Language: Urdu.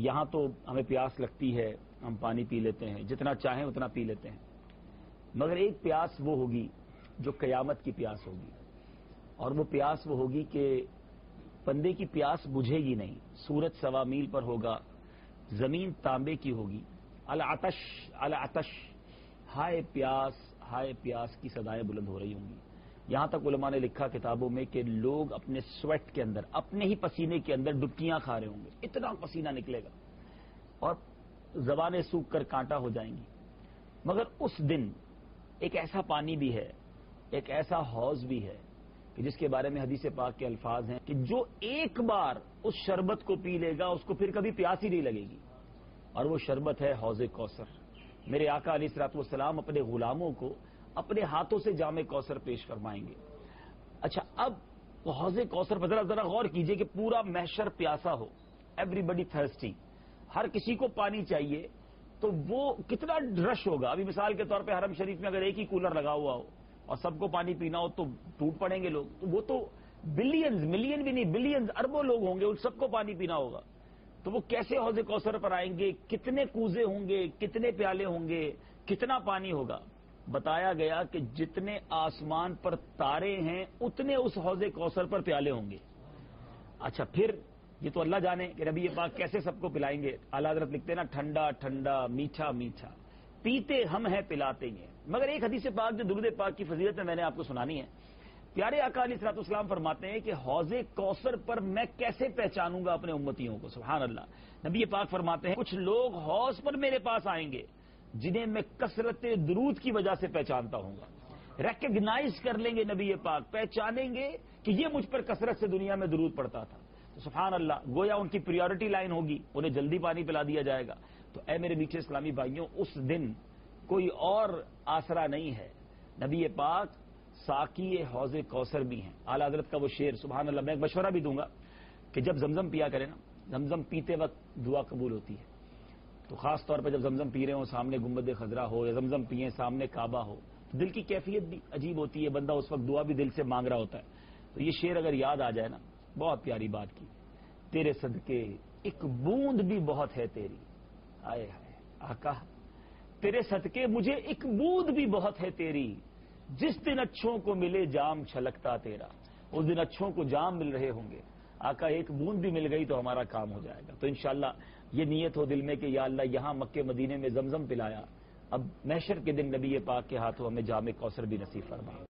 یہاں تو ہمیں پیاس لگتی ہے، ہم پانی پی لیتے ہیں، جتنا چاہیں اتنا پی لیتے ہیں، مگر ایک پیاس وہ ہوگی جو قیامت کی پیاس ہوگی، اور وہ پیاس وہ ہوگی کہ بندے کی پیاس بجھے گی نہیں، سورج 1.25 میل پر ہوگا، زمین تانبے کی ہوگی، العطش العطش، ہائے پیاس کی صدائیں بلند ہو رہی ہوں گی۔ یہاں تک علماء نے لکھا کتابوں میں کہ لوگ اپنے سویٹ کے اندر، اپنے ہی پسینے کے اندر ڈبکیاں کھا رہے ہوں گے، اتنا پسینہ نکلے گا اور زبانیں سوکھ کر کانٹا ہو جائیں گی۔ مگر اس دن ایک ایسا پانی بھی ہے، ایک ایسا حوض بھی ہے کہ جس کے بارے میں حدیث پاک کے الفاظ ہیں کہ جو ایک بار اس شربت کو پی لے گا اس کو پھر کبھی پیاس ہی نہیں لگے گی، اور وہ شربت ہے حوض کوثر۔ میرے آقا علیہ الصلوۃ والسلام اپنے غلاموں کو اپنے ہاتھوں سے جام کوثر پیش فرمائیں گے۔ اچھا، اب حوض کوثر پر ذرا غور کیجئے کہ پورا محشر پیاسا ہو، ایوری بڈی تھرسٹی، ہر کسی کو پانی چاہیے، تو وہ کتنا رش ہوگا۔ ابھی مثال کے طور پہ حرم شریف میں اگر ایک ہی کولر لگا ہوا ہو اور سب کو پانی پینا ہو تو ٹوٹ پڑیں گے لوگ، تو وہ تو بلینز، ملین بھی نہیں، بلینز، اربوں لوگ ہوں گے، ان سب کو پانی پینا ہوگا، تو وہ کیسے حوض کوثر پر آئیں گے؟ کتنے کوزے ہوں گے، کتنے پیالے ہوں گے، کتنا پانی ہوگا؟ بتایا گیا کہ جتنے آسمان پر تارے ہیں اتنے اس حوض کوثر پر پیالے ہوں گے۔ اچھا، پھر یہ تو اللہ جانے کہ نبی پاک کیسے سب کو پلائیں گے۔ اعلیٰ حضرت لکھتے ہیں نا، ٹھنڈا ٹھنڈا میٹھا میٹھا، پیتے ہم ہیں پلاتے ہیں۔ مگر ایک حدیث پاک جو درود پاک کی فضیلت ہے میں نے آپ کو سنانی ہے۔ پیارے آقا علیہ الصلوۃ والسلام فرماتے ہیں کہ حوض کوثر پر میں کیسے پہچانوں گا اپنے امتیوں کو؟ سبحان اللہ۔ نبی پاک فرماتے ہیں کچھ لوگ حوض پر میرے پاس آئیں گے جنہیں میں کثرت درود کی وجہ سے پہچانتا ہوں گا، ریکگنائز کر لیں گے نبی پاک، پہچانیں گے کہ یہ مجھ پر کثرت سے دنیا میں درود پڑتا تھا۔ تو سبحان اللہ، گویا ان کی پریورٹی لائن ہوگی، انہیں جلدی پانی پلا دیا جائے گا۔ تو اے میرے میٹھے اسلامی بھائیوں، اس دن کوئی اور آسرا نہیں ہے، نبی پاک ساقی حوض کوثر بھی ہیں۔ اعلیٰ حضرت کا وہ شعر، سبحان اللہ، میں ایک مشورہ بھی دوں گا کہ جب زمزم پیا کریں نا، زمزم پیتے وقت دعا قبول ہوتی ہے، تو خاص طور پہ جب زمزم پی رہے ہوں، سامنے گنبد خضرا ہو یا زمزم پیئیں سامنے کعبہ ہو، تو دل کی کیفیت بھی عجیب ہوتی ہے، بندہ اس وقت دعا بھی دل سے مانگ رہا ہوتا ہے۔ تو یہ شعر اگر یاد آ جائے نا، بہت پیاری بات کی، تیرے صدقے ایک بوند بھی بہت ہے تیری، آئے ہائے آقا تیرے صدقے مجھے ایک بوند بھی بہت ہے تیری، جس دن اچھوں کو ملے جام چھلکتا تیرا، اس دن اچھوں کو جام مل رہے ہوں گے، آقا ایک بوند بھی مل گئی تو ہمارا کام ہو جائے گا۔ تو انشاءاللہ یہ نیت ہو دل میں کہ یا اللہ یہاں مکے مدینے میں زمزم پلایا، اب محشر کے دن نبی پاک کے ہاتھوں ہمیں جام کوثر بھی نصیب فرما۔